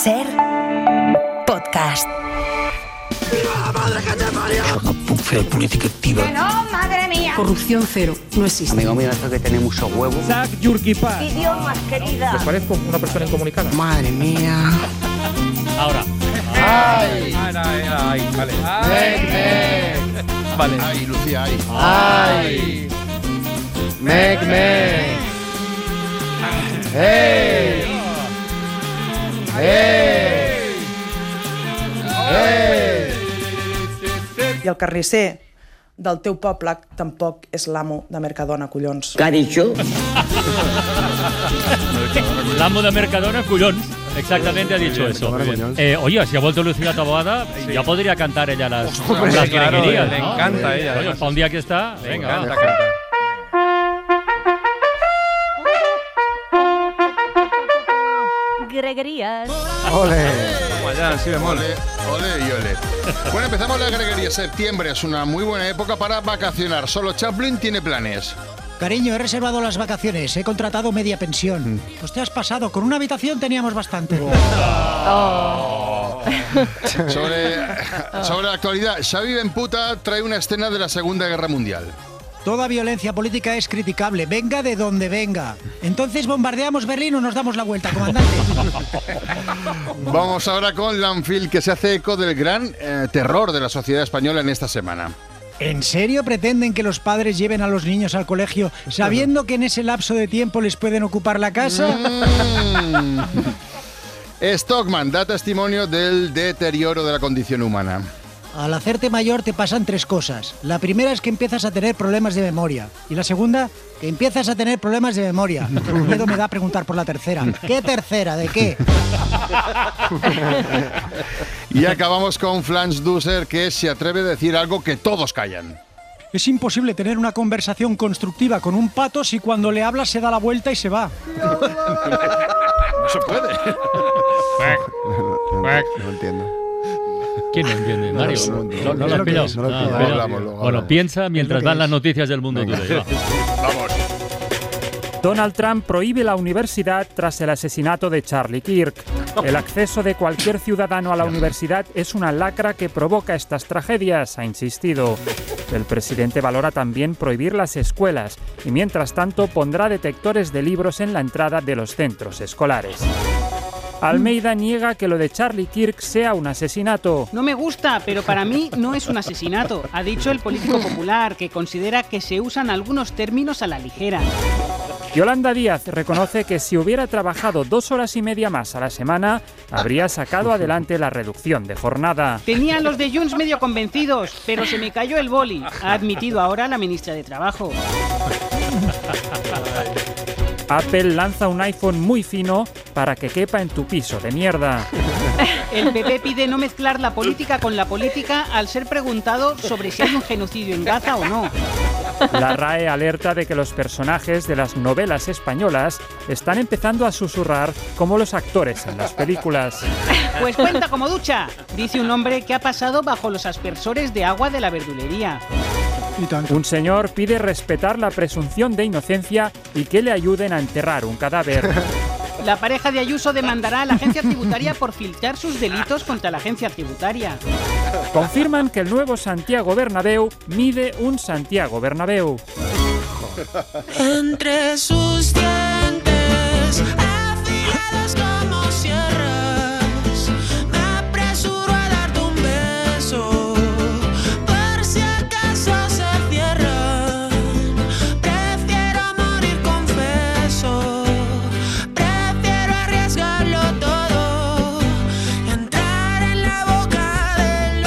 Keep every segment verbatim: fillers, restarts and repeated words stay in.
Ser podcast. ¡Viva la madre que te parió! Una bufea de política activa. ¡No, madre mía! Corrupción cero, no existe. Amigo mío, esto que tiene mucho huevo. Zach Yurkipa. Idiomas, querida. ¿Les parezco una persona incomunicada? Madre mía. Ahora. ¡Ay! Ay, ay, ay, vale. ¡Mec, mec! Vale. ¡Ay, Lucía, ay! Ay. ¡Mec, mec! ¡Hey! ¡Hey! ¡Hey! I el carnisser del teu poble tampoc és l'amo de Mercadona, collons. ¿Qué ha dicho? L'amo de Mercadona, collons. Exactamente ha dicho eso. Eh, oye, si ha vuelto Lucía Taboada, sí. Ya podría cantar ella las, Hombre, las claro, greguerías, le ¿no? encanta a ella. Oye, además. para un día que está, venga, encanta va. cantar. Greguerías. ¡Ole! Toma ya, sí, bemol. Ole, ole y ole. Bueno, empezamos la greguería. Septiembre es una muy buena época para vacacionar. Solo Chaplin tiene planes. Cariño, he reservado las vacaciones, he contratado media pensión. Pues te has pasado, con una habitación teníamos bastante. Oh. Sobre, sobre la actualidad, Xavi Benputa trae una escena de la Segunda Guerra Mundial. Toda violencia política es criticable, venga de donde venga. Entonces bombardeamos Berlín o nos damos la vuelta, comandante. Vamos ahora con Lanfil, que se hace eco del gran eh, terror de la sociedad española en esta semana. ¿En serio pretenden que los padres lleven a los niños al colegio sabiendo que en ese lapso de tiempo les pueden ocupar la casa? Mm. Stockman da testimonio del deterioro de la condición humana. Al hacerte mayor te pasan tres cosas. La primera es que empiezas a tener problemas de memoria. Y la segunda, que empiezas a tener problemas de memoria. Miedo me da preguntar por la tercera. ¿Qué tercera? ¿De qué? Y acabamos con Flans Dusser, que se atreve a decir algo que todos callan. Es imposible tener una conversación constructiva con un pato si cuando le hablas se da la vuelta y se va. No se puede. No entiendo. ¿Quién no entiende, Mario? No, no, ¿No, no no, lo has no, pillado? no lo he Ah, pillado. pero- Hablamos, luego Bueno, hablamos. piensa mientras van las noticias del mundo Venga. today. Va. Vamos. Donald Trump prohíbe la universidad tras el asesinato de Charlie Kirk. El acceso de cualquier ciudadano a la universidad es una lacra que provoca estas tragedias, ha insistido. El presidente valora también prohibir las escuelas y, mientras tanto, pondrá detectores de libros en la entrada de los centros escolares. Almeida niega que lo de Charlie Kirk sea un asesinato. No me gusta, pero para mí no es un asesinato, ha dicho el político popular, que considera que se usan algunos términos a la ligera. Yolanda Díaz reconoce que si hubiera trabajado dos horas y media más a la semana, habría sacado adelante la reducción de jornada. Tenía a los de Junts medio convencidos, pero se me cayó el boli, ha admitido ahora la ministra de Trabajo. Apple lanza un iPhone muy fino para que quepa en tu piso de mierda. El P P pide no mezclar la política con la política al ser preguntado sobre si hay un genocidio en Gaza o no. La R A E alerta de que los personajes de las novelas españolas están empezando a susurrar como los actores en las películas. Pues cuenta como ducha, dice un hombre que ha pasado bajo los aspersores de agua de la verdulería. Un señor pide respetar la presunción de inocencia y que le ayuden a enterrar un cadáver. La pareja de Ayuso demandará a la agencia tributaria por filtrar sus delitos contra la agencia tributaria. Confirman que el nuevo Santiago Bernabéu mide un Santiago Bernabéu. Entre sus dientes, afilados como sierras, me apresuro a darte un beso, por si acaso se cierran. Prefiero morir confeso, prefiero arriesgarlo todo y entrar en la boca del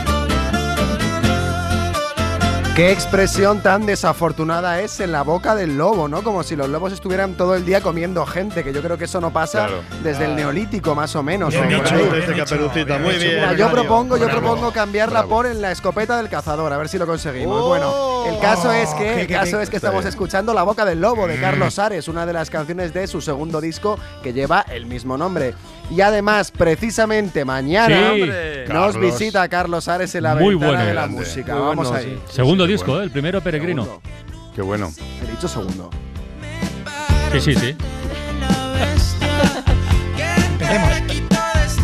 lobo. Qué expresión tan desafortunada es en la boca del lobo, ¿no? Como si los lobos estuvieran todo el día comiendo gente, que yo creo que eso no pasa Claro. desde el neolítico, más o menos. Bien o por dicho, ahí. dice Caperucita, muy bien. Mira, yo propongo, yo Bravo. propongo cambiarla Bravo. por en la escopeta del cazador, a ver si lo conseguimos. Oh. Bueno, el caso es que, qué- el qué caso rico. es que Está estamos bien. escuchando La boca del lobo de Carlos Ares, una de las canciones de su segundo disco que lleva el mismo nombre. Y además, precisamente mañana Sí. nos Carlos. visita Carlos Ares en la Muy ventana bueno. de la Grande. música. Muy Vamos bueno, ahí. Segundo Sí, disco, bueno. ¿eh? El primero peregrino. Segundo. Qué bueno. He dicho segundo. Sí, sí, sí. Empecemos. Empecemos.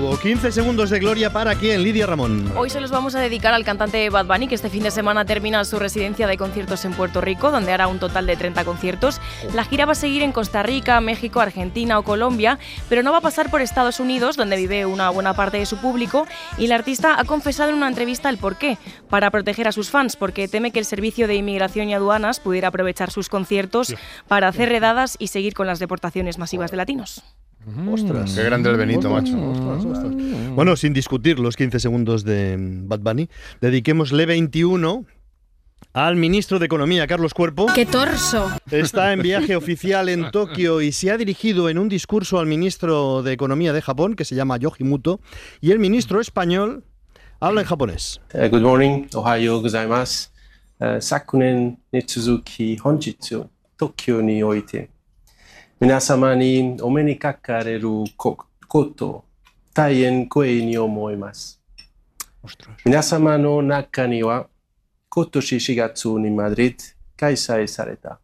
nuevo. quince segundos de gloria para quién, Lidia Ramón. Hoy se los vamos a dedicar al cantante Bad Bunny, que este fin de semana termina su residencia de conciertos en Puerto Rico, donde hará un total de treinta conciertos. La gira va a seguir en Costa Rica, México, Argentina o Colombia, pero no va a pasar por Estados Unidos, donde vive una buena parte de su público, y el artista ha confesado en una entrevista el porqué: para proteger a sus fans, porque teme que el Servicio de Inmigración y Aduanas pudiera aprovechar sus conciertos para hacer redadas y seguir con las deportaciones masivas de latinos. Ostras, qué grande el Benito, macho. Ostras, ostras. Bueno, sin discutir los quince segundos de Bad Bunny, dediquémosle veintiuno al ministro de Economía, Carlos Cuerpo. ¡Qué torso! Está en viaje oficial en Tokio y se ha dirigido en un discurso al ministro de Economía de Japón, que se llama Yoshimoto, y el ministro español habla en japonés. Uh, good morning, ohayo gozaimasu. Uh, sakunen ni tsuzuki honjitsu Tokyo ni oite minasama ni ome ni kakareru koto taien koei ni omoimasu. Minasama no naka ni wa kotoshi shigatsu ni Madrid kaisai sareta.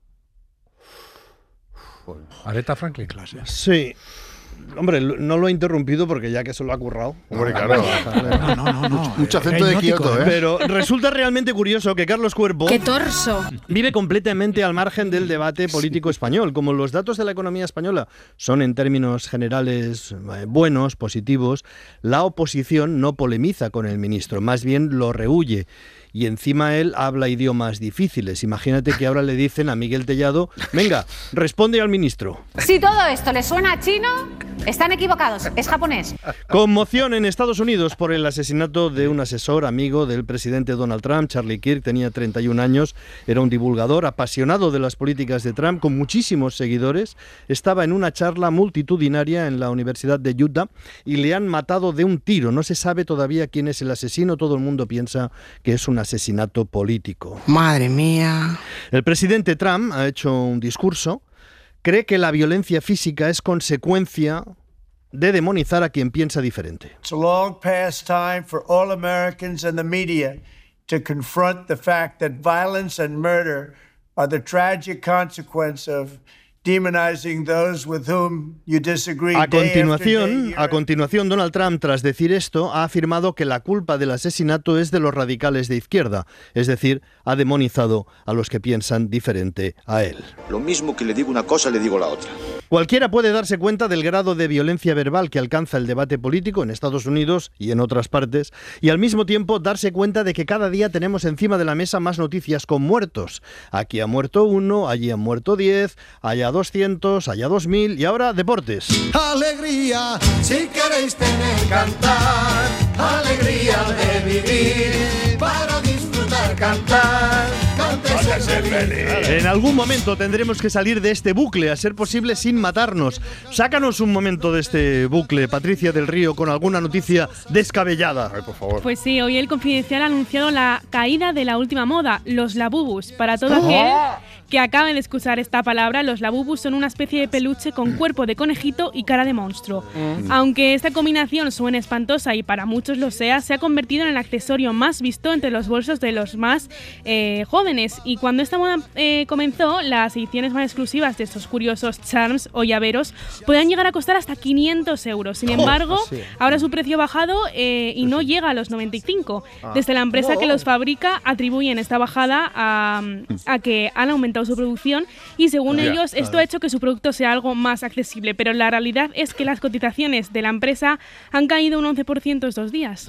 Aretha Franklin. Sí. Hombre, no lo he interrumpido porque ya que se lo ha currado. Hombre, claro. No, no, no, no. Mucho acento de Kioto, ¿eh? Pero resulta realmente curioso que Carlos Cuerpo... ¡Qué torso! Vive completamente al margen del debate político español. Como los datos de la economía española son en términos generales eh, buenos, positivos, la oposición no polemiza con el ministro, más bien lo rehúye. Y encima él habla idiomas difíciles. Imagínate que ahora le dicen a Miguel Tellado: venga, responde al ministro. Si todo esto les suena a chino, están equivocados, es japonés. Conmoción en Estados Unidos por el asesinato de un asesor amigo del presidente Donald Trump. Charlie Kirk tenía treinta y un años, era un divulgador apasionado de las políticas de Trump, con muchísimos seguidores. Estaba en una charla multitudinaria en la Universidad de Utah y le han matado de un tiro. No se sabe todavía quién es el asesino, todo el mundo piensa que es un asesinato político. Madre mía. El presidente Trump ha hecho un discurso. Cree que la violencia física es consecuencia de demonizar a quien piensa diferente. It's a long past time for all Americans and the media to confront the fact that violence and murder are the tragic consequence of demonizing those with whom you disagree. A continuación, a continuación, Donald Trump, tras decir esto, ha afirmado que la culpa del asesinato es de los radicales de izquierda, es decir, ha demonizado a los que piensan diferente a él. Lo mismo que le digo una cosa, le digo la otra. Cualquiera puede darse cuenta del grado de violencia verbal que alcanza el debate político en Estados Unidos y en otras partes, y al mismo tiempo darse cuenta de que cada día tenemos encima de la mesa más noticias con muertos. Aquí ha muerto uno, allí han muerto diez, allá doscientos, allá dos mil y ahora deportes. Alegría, si queréis tener cantar, alegría de vivir, para disfrutar cantar, cántese feliz. En algún momento tendremos que salir de este bucle, a ser posible sin matarnos. Sácanos un momento de este bucle, Patricia del Río, con alguna noticia descabellada. Ay, por favor. Pues sí, hoy el Confidencial ha anunciado la caída de la última moda, los labubus. Para todo aquel que acabe de escuchar esta palabra, los labubus son una especie de peluche con cuerpo de conejito y cara de monstruo. Mm. Aunque esta combinación suene espantosa y para muchos lo sea, se ha convertido en el accesorio más visto entre los bolsos de los más eh, jóvenes. Y cuando esta moda eh, comenzó, las ediciones más exclusivas de estos curiosos charms o llaveros podían llegar a costar hasta quinientos euros. Sin embargo, oh, sí. ahora su precio ha bajado eh, y no llega a los noventa y cinco. Ah. Desde la empresa oh. que los fabrica atribuyen esta bajada a, a que han aumentado su producción y según yeah, ellos esto claro. ha hecho que su producto sea algo más accesible, pero la realidad es que las cotizaciones de la empresa han caído un once por ciento estos días.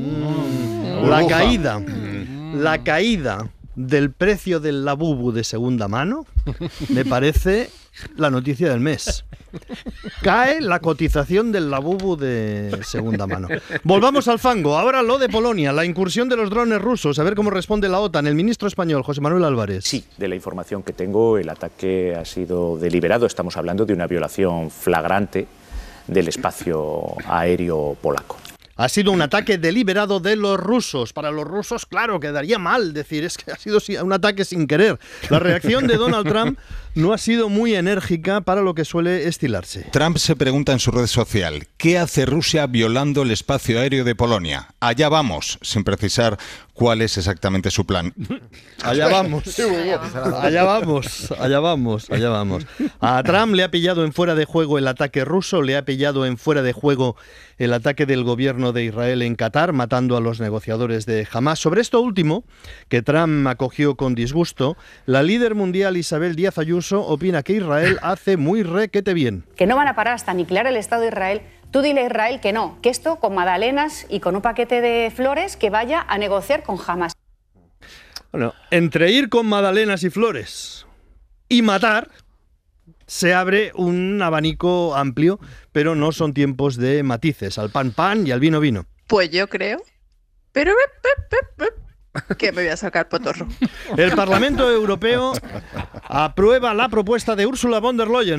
Mm. La caída, la caída del precio del labubu de segunda mano me parece la noticia del mes. Cae la cotización del labubu de segunda mano. Volvamos al fango. Ahora lo de Polonia, la incursión de los drones rusos. A ver cómo responde la OTAN. El ministro español, José Manuel Álvarez. Sí, de la información que tengo, el ataque ha sido deliberado. Estamos hablando de una violación flagrante del espacio aéreo polaco. Ha sido un ataque deliberado de los rusos. Para los rusos, claro, quedaría mal decir, es que ha sido un ataque sin querer. La reacción de Donald Trump no ha sido muy enérgica para lo que suele estilarse. Trump se pregunta en su red social, ¿qué hace Rusia violando el espacio aéreo de Polonia? Allá vamos, sin precisar cuál es exactamente su plan. Allá vamos, allá vamos, allá vamos, allá vamos. A Trump le ha pillado en fuera de juego el ataque ruso, le ha pillado en fuera de juego el ataque del gobierno de Israel en Qatar, matando a los negociadores de Hamas. Sobre esto último, que Trump acogió con disgusto, la líder mundial Isabel Díaz Ayuso opina que Israel hace muy requete bien. Que no van a parar hasta aniquilar el Estado de Israel. Tú dile a Israel que no, que esto con magdalenas y con un paquete de flores que vaya a negociar con Hamas. Bueno, entre ir con magdalenas y flores y matar, se abre un abanico amplio, pero no son tiempos de matices, al pan pan y al vino vino. Pues yo creo, pero que me voy a sacar potorro. El Parlamento Europeo aprueba la propuesta de Ursula von der Leyen.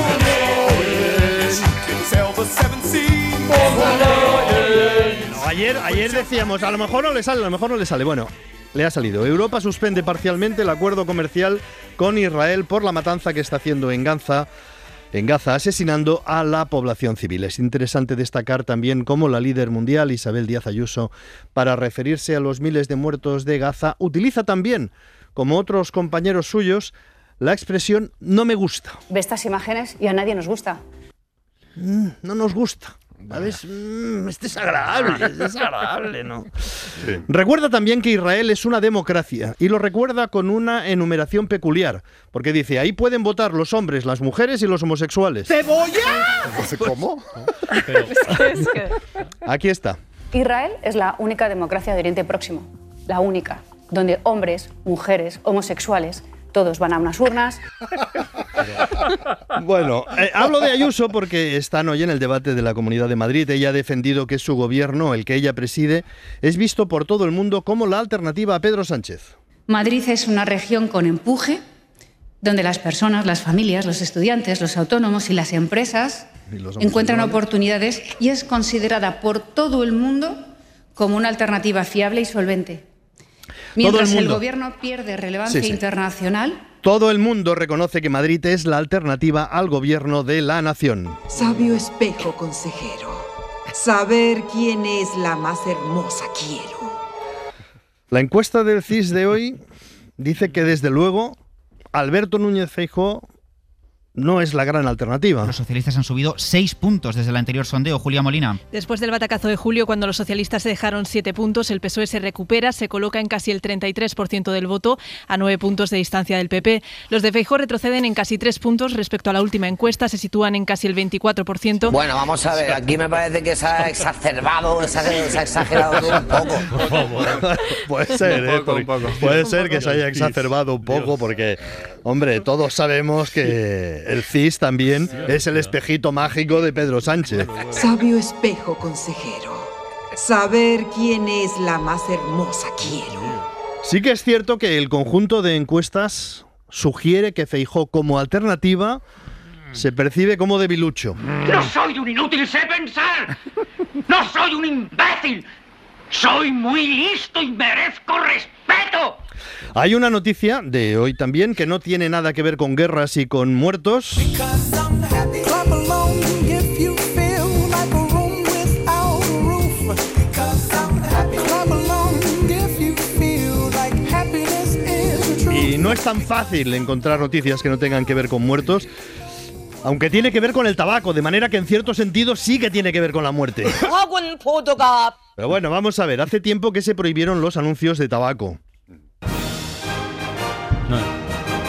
No, ayer, ayer decíamos, a lo mejor no le sale, a lo mejor no le sale. Bueno, le ha salido. Europa suspende parcialmente el acuerdo comercial con Israel por la matanza que está haciendo en Gaza, en Gaza, asesinando a la población civil. Es interesante destacar también cómo la líder mundial, Isabel Díaz Ayuso, para referirse a los miles de muertos de Gaza, utiliza también, como otros compañeros suyos, la expresión "no me gusta". Ve estas imágenes y a nadie nos gusta. Mm, no nos gusta. ¿Sabes? Mm, es desagradable, es desagradable, ¿no? Sí. Recuerda también que Israel es una democracia y lo recuerda con una enumeración peculiar, porque dice, ahí pueden votar los hombres, las mujeres y los homosexuales. ¿Cebolla? ¿Cómo? Pero, aquí está. Israel es la única democracia de Oriente Próximo, la única, donde hombres, mujeres, homosexuales, todos van a unas urnas. Bueno, eh, hablo de Ayuso porque están hoy en el debate de la Comunidad de Madrid. Ella ha defendido que su gobierno, el que ella preside, es visto por todo el mundo como la alternativa a Pedro Sánchez. Madrid es una región con empuje, donde las personas, las familias, los estudiantes, los autónomos y las empresas ¿Y los encuentran oportunidades y es considerada por todo el mundo como una alternativa fiable y solvente. Mientras el, el gobierno pierde relevancia sí, sí. internacional. Todo el mundo reconoce que Madrid es la alternativa al gobierno de la nación. Sabio espejo consejero, saber quién es la más hermosa quiero. La encuesta del C I S de hoy dice que desde luego Alberto Núñez Feijóo no es la gran alternativa. Los socialistas han subido seis puntos desde el anterior sondeo. Julia Molina. Después del batacazo de julio, cuando los socialistas se dejaron siete puntos, el P S O E se recupera, se coloca en casi el treinta y tres por ciento del voto, a nueve puntos de distancia del P P. Los de Feijóo retroceden en casi tres puntos respecto a la última encuesta, se sitúan en casi el veinticuatro por ciento. Bueno, vamos a ver, aquí me parece que se ha exacerbado, se ha, se ha exagerado todo un poco. Por favor. Puede ser, ¿eh? Poco, poco. Puede ser que se haya exacerbado un poco, porque, hombre, todos sabemos que el C I S también es el espejito mágico de Pedro Sánchez. Sabio espejo consejero, saber quién es la más hermosa quiero. Sí que es cierto que el conjunto de encuestas sugiere que Feijóo como alternativa se percibe como debilucho. No soy un inútil, sé pensar. No soy un imbécil. Soy muy listo y merezco respeto. Hay una noticia de hoy también que no tiene nada que ver con guerras y con muertos. Y no es tan fácil encontrar noticias que no tengan que ver con muertos, aunque tiene que ver con el tabaco, de manera que en cierto sentido sí que tiene que ver con la muerte. Pero bueno, vamos a ver, hace tiempo que se prohibieron los anuncios de tabaco. No.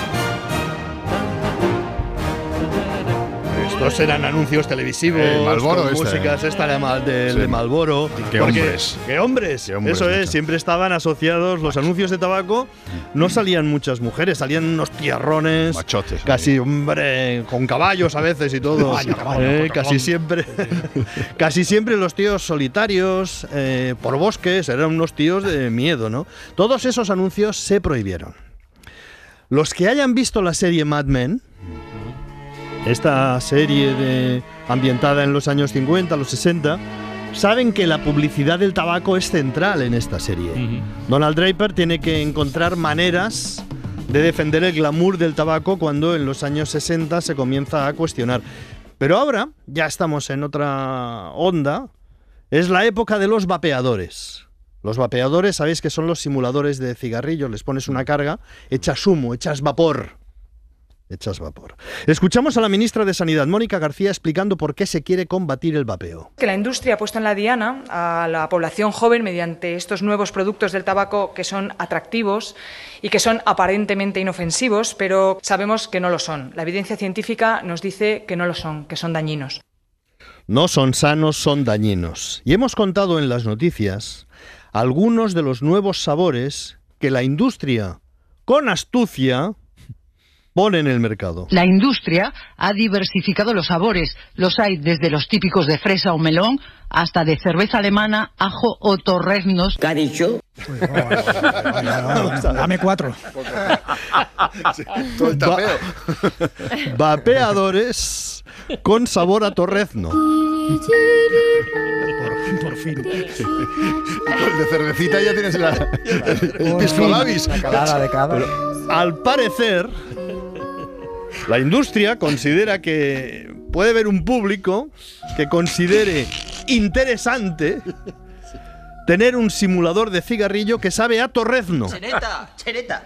Estos eran anuncios televisivos, eh, Marlboro con este, músicas, esta de, de, sí. de Marlboro. ¿Qué hombres? ¿Qué hombres? ¿Qué hombres? Eso es, mucho. Siempre estaban asociados los anuncios de tabaco. No salían muchas mujeres, salían unos tierrones. Machotes. Casi, hombre, con caballos a veces y todo. Caballo, caballo, eh, casi siempre. Casi siempre los tíos solitarios, eh, por bosques, eran unos tíos de miedo, ¿no? Todos esos anuncios se prohibieron. Los que hayan visto la serie Mad Men, esta serie de, ambientada en los años cincuenta, los sesenta, saben que la publicidad del tabaco es central en esta serie. Uh-huh. Donald Draper tiene que encontrar maneras de defender el glamour del tabaco cuando en los años sesenta se comienza a cuestionar. Pero ahora ya estamos en otra onda. Es la época de los vapeadores. Los vapeadores, sabéis que son los simuladores de cigarrillos. Les pones una carga, echas humo, echas vapor. Echas vapor. Escuchamos a la ministra de Sanidad, Mónica García, explicando por qué se quiere combatir el vapeo. Que la industria ha puesto en la diana a la población joven mediante estos nuevos productos del tabaco que son atractivos y que son aparentemente inofensivos, pero sabemos que no lo son. La evidencia científica nos dice que no lo son, que son dañinos. No son sanos, son dañinos. Y hemos contado en las noticias algunos de los nuevos sabores que la industria, con astucia, pone en el mercado. La industria ha diversificado los sabores. Los hay desde los típicos de fresa o melón hasta de cerveza alemana, ajo o torreznos. ¿Qué ha dicho? Dame cuatro. Sí, todo el tapeo. Va- vapeadores con sabor a torrezno. Por, por fin. De cervecita ya tienes la, el pisco labis. Una calada de cada. Al parecer, la industria considera que puede haber un público que considere interesante tener un simulador de cigarrillo que sabe a torrezno. Chereta, chereta.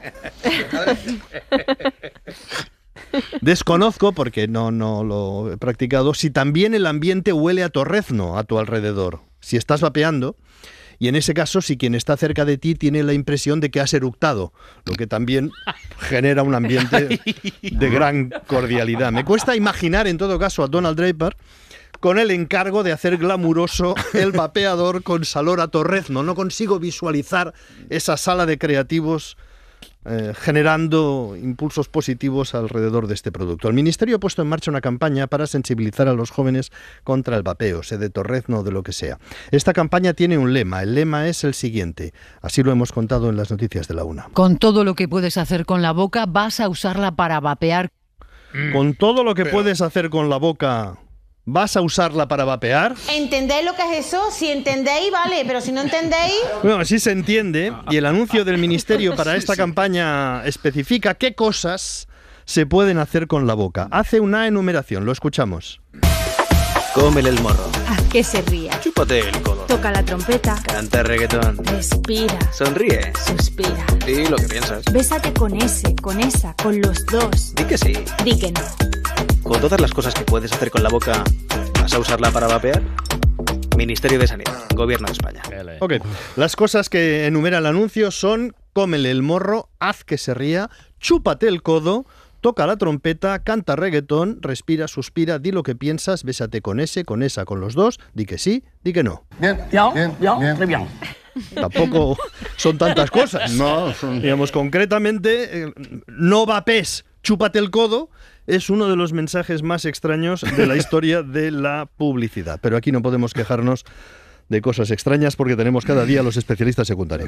Desconozco, porque no, no lo he practicado, si también el ambiente huele a torrezno a tu alrededor. Si estás vapeando, y en ese caso, si quien está cerca de ti tiene la impresión de que has eructado, lo que también genera un ambiente de gran cordialidad. Me cuesta imaginar, en todo caso, a Donald Draper con el encargo de hacer glamuroso el vapeador con sabor a torrezno. No consigo visualizar esa sala de creativos Eh, generando impulsos positivos alrededor de este producto. El Ministerio ha puesto en marcha una campaña para sensibilizar a los jóvenes contra el vapeo, sea de torrezno o de lo que sea. Esta campaña tiene un lema. El lema es el siguiente. Así lo hemos contado en las noticias de la una. Con todo lo que puedes hacer con la boca, vas a usarla para vapear. Con todo lo que Pero... puedes hacer con la boca, ¿vas a usarla para vapear? ¿Entendéis lo que es eso? Si entendéis, vale, pero si no entendéis... Bueno, sí se entiende, y el anuncio del Ministerio para esta campaña especifica qué cosas se pueden hacer con la boca. Hace una enumeración, lo escuchamos. Cómele el morro. Haz que se ría. Chúpate el codo. Toca la trompeta. Canta reggaetón. Respira. Sonríe. Suspira. Di lo que piensas. Bésate con ese, con esa, con los dos. Di que sí. Di que no. Con todas las cosas que puedes hacer con la boca, ¿vas a usarla para vapear? Ministerio de Sanidad, Gobierno de España. Ok, las cosas que enumera el anuncio son: cómele el morro, haz que se ría, chúpate el codo, toca la trompeta, canta reggaetón, respira, suspira, di lo que piensas, bésate con ese, con esa, con los dos, di que sí, di que no. Bien, bien, bien, bien, bien. bien. Tampoco son tantas cosas. No, son... Digamos, concretamente, eh, no vapes, chúpate el codo, es uno de los mensajes más extraños de la historia de la publicidad. Pero aquí no podemos quejarnos de cosas extrañas porque tenemos cada día a los especialistas secundarios.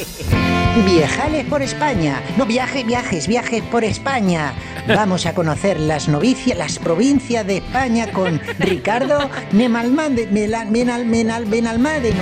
Viajales por España. No viajes, viajes, viajes por España. Vamos a conocer las novicias, las provincias de España con Ricardo Nemalmade, Menal, Menal, Menal, Benalmádeno.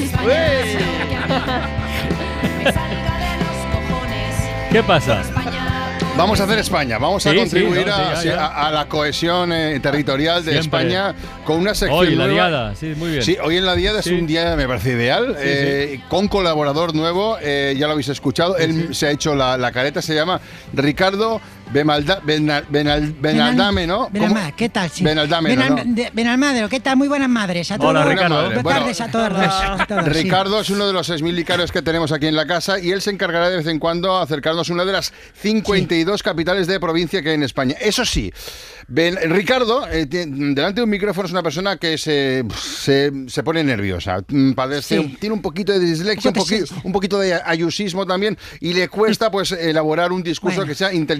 ¿Qué pasa? Vamos a hacer España, vamos a sí, contribuir sí, no, a, sí, ya, ya. A, a la cohesión eh, territorial de Siempre. España con una sección Hoy, la nueva. diada, sí, muy bien. Sí, hoy en la diada Sí. es un día, me parece ideal, Sí, eh, sí. con colaborador nuevo, eh, ya lo habéis escuchado, Sí, él sí. se ha hecho la, la careta, se llama Ricardo Bemalda, Benal, Benal, Benaldame, ¿no? Benalmá, ¿qué tal? Sí. Benaldame, Benal, ¿no? de- Benalmádeno, ¿qué tal? Muy buenas madres a todos. Hola, Ricardo. Buenas Bueno, tardes a todos. a todos, sí. Ricardo es uno de los exmilitares que tenemos aquí en la casa y él se encargará de vez en cuando a acercarnos a una de las cincuenta y dos sí. capitales de provincia que hay en España. Eso sí, Ben, Ricardo, eh, delante de un micrófono es una persona que se, se, se pone nerviosa, padece, sí. tiene un poquito de dislexia, un, poqui, un poquito de ayusismo también y le cuesta pues elaborar un discurso bueno. que sea inteligible.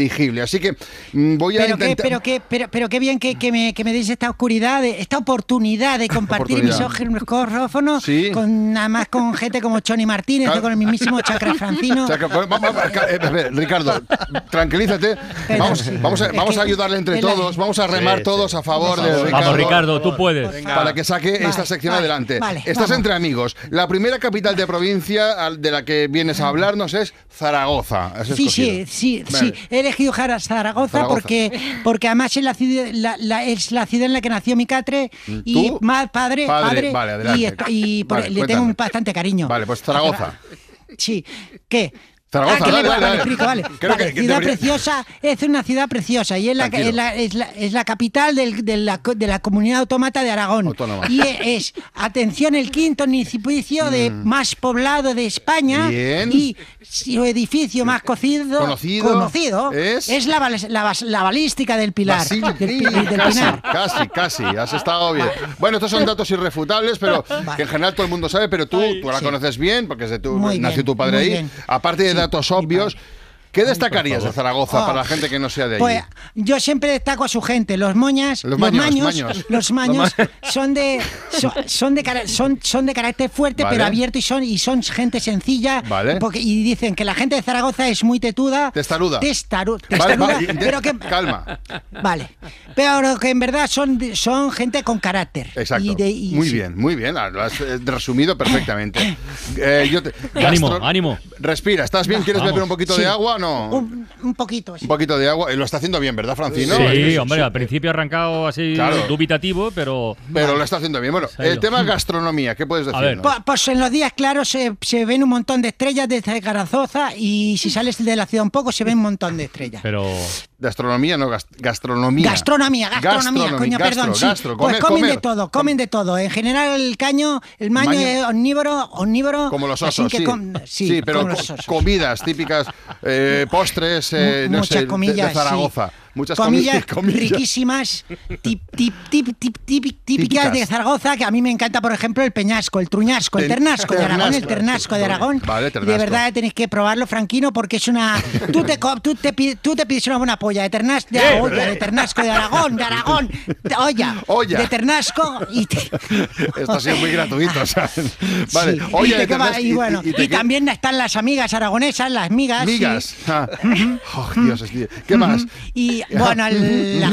Así que mm, voy a pero intentar... Qué, pero, qué, pero, pero qué bien que, que, me, que me deis esta oscuridad, de, esta oportunidad de compartir mis micrófonos sí. con nada más con gente como Choni Martínez Cal... o con el mismísimo Chacra Francino. Chacra, vamos, vamos, eh, Ricardo, tranquilízate. Vamos, sí. vamos, a, vamos a ayudarle entre todos. Vamos a remar sí, todos sí. a favor de Ricardo. Vamos, Ricardo, tú puedes. Venga. Para que saque vale, esta sección vale, adelante. Vale, Estás vamos. entre amigos. La primera capital de provincia de la que vienes a hablarnos es Zaragoza. Sí, sí, sí, vale. sí. He elegido Zaragoza, Zaragoza. porque porque además es la, ciudad, la, la, es la ciudad en la que nació mi catre y ¿Tú? más padre, padre, padre vale, adelante. y, y por, vale, le cuéntame. tengo bastante cariño. Vale, pues Zaragoza. Sí. ¿Qué? Zaragoza, ah, dale, le, dale, vale, dale. Explico, vale. Creo vale que, que ciudad debería... preciosa, es una ciudad preciosa y es la, es la, es la, es la capital del, de, la, de la comunidad autónoma de Aragón. Autónoma. Y es, atención, el quinto municipio de mm. más poblado de España. Bien. Y su edificio más cocido, conocido, conocido es, es la, la, la balística del Pilar. Basil, del, sí, del casi, Pinar. casi, casi, has estado bien. Bueno, estos son datos irrefutables, pero vale. que en general todo el mundo sabe, pero tú, tú la sí. conoces bien, porque de tu, nació bien, tu padre ahí. Bien. Aparte de sí, datos obvios, ¿qué destacarías de Zaragoza oh, para la gente que no sea de allí? Pues yo siempre destaco a su gente. Los moñas, los, los maños, maños, maños. los maños son de son, son de son, son de carácter fuerte, vale. pero abierto y son y son gente sencilla. Vale. Porque, y dicen que la gente de Zaragoza es muy tetuda. Testaruda. Testaru, testaruda. Vale, vale, pero que calma. Vale. Pero que en verdad son son gente con carácter. Exacto. Y de, y, muy sí. bien, muy bien. Lo has resumido perfectamente. eh, yo te, ánimo, gastro, ánimo. Respira. ¿Estás bien? ¿Quieres Vamos. beber un poquito sí. de agua? No. Un, un poquito. Sí. Un poquito de agua. Lo está haciendo bien, ¿verdad, Francino? Sí, hombre, al principio ha arrancado así claro. dubitativo, pero... Pero vale. lo está haciendo bien. Bueno, el tema gastronomía, ¿qué puedes decir? Pues, pues en los días claros se, se ven un montón de estrellas desde Zaragoza y si sales de la ciudad un poco se ven un montón de estrellas. Pero... Gastronomía, no, gast gastronomía. Gastronomía, gastronomía, gastronomía coño, gastro, perdón. Sí. Gastro, pues comer, comen comer. de todo, comen de todo. En general el caño, el maño, maño. es omnívoro, omnívoro. Como los osos, que sí. Com sí. Sí, pero como co comidas típicas, eh, postres, eh, no muchas sé, comillas, de, de Zaragoza. Sí. Muchas comillas, comillas riquísimas, tip, tip, tip, tip, tip, típicas de Zaragoza, que a mí me encanta, por ejemplo, el peñasco, el truñasco, el ternasco de Aragón, el ternasco de Aragón. Vale, ternasco. De verdad tenéis que probarlo, Franquino, porque es una... Tú te, tú te, tú te pides una buena polla de ternasco de, ¿Qué? olla, de ternasco de Aragón, de Aragón, de olla, olla. de ternasco y... Te... Esto ha sido muy gratuito, ¿sabes? Vale, sí. olla y, de ternasco, y, y bueno, y, y, y también están las amigas aragonesas, las migas. Migas. Sí. Ah. Oh, Dios, tío. ¿Qué más? Y bueno, el... La,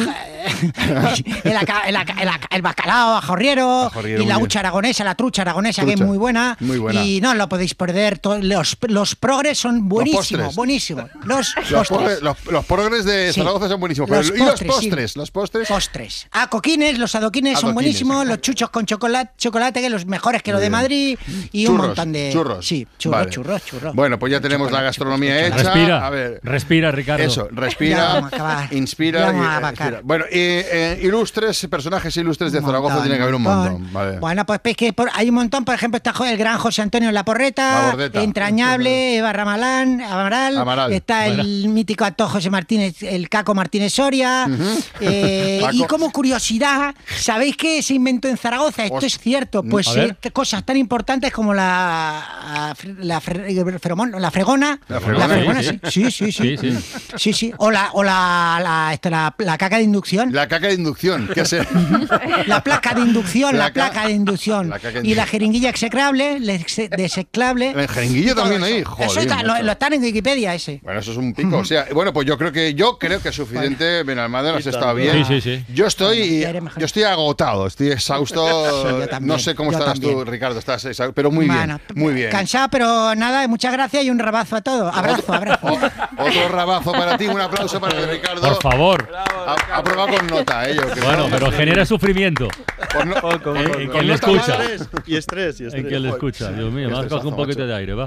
el, el, el, el bacalao ajorriero, ajorriero y la hucha aragonesa, la trucha aragonesa, trucha. que es muy buena. Muy buena. Y no lo podéis perder. Los, los progres son buenísimos, buenísimos. Los, los, progres, los, los progres de Zaragoza sí. son buenísimos. Pero, los ¿y postres, los postres? Sí. ¿Los postres? Postres. Ah, coquines, los adoquines, adoquines son buenísimos. Sí. Los chuchos con chocolate, chocolate, que los mejores que los de Madrid. Y churros, un montón de... Churros. Sí, churros, vale. churros, churros. Bueno, pues ya tenemos chocolate, la gastronomía chocolate, hecha. Respira, a ver. respira, Ricardo. Eso, respira, inspira. Y, respira. Bueno, eh, eh, ilustres, personajes ilustres de Zaragoza montón, tiene que haber un montón. Vale. Bueno, pues es que por, hay un montón, por ejemplo, está el gran José Antonio Laporreta, entrañable, Eva Ramalán, Amaral, Amaral. está bueno. el mítico actor José Martínez, el Caco Martínez Soria. Uh-huh. eh, y como curiosidad, ¿sabéis qué se inventó en Zaragoza? Esto es cierto, pues eh, cosas tan importantes como la la, feromón, la fregona, la fregona, la fregona sí, sí. Sí, sí, sí, sí, sí, sí, sí. o la o la la, esto, la la caca de inducción. La caca de inducción, ¿qué es? La placa de inducción, la, la placa de inducción. La de y la jeringuilla execrable, deseclable. El jeringuillo también ahí, joder. Eso está, lo, lo están en Wikipedia ese. Bueno, eso es un pico, o sea, bueno, pues yo creo que yo creo que es suficiente, Benalmádena, has estado bien. Sí, sí, sí. Yo estoy yo estoy agotado, estoy exhausto. Sí, no sé cómo estarás tú, Ricardo, estás exhausto, pero muy bueno, bien, muy bien. Cansado, pero nada, muchas gracias y un rabazo a todos. Abrazo, abrazo. Otro rabazo para ti, un aplauso para Ricardo. Por favor. Ha, ha probado con nota, ello. Eh, bueno, pero genera sufrimiento. No, con, en, en quien le escucha. Y estrés, y estrés. En quien le escucha. Dios mío, más coge un poquito de aire, va.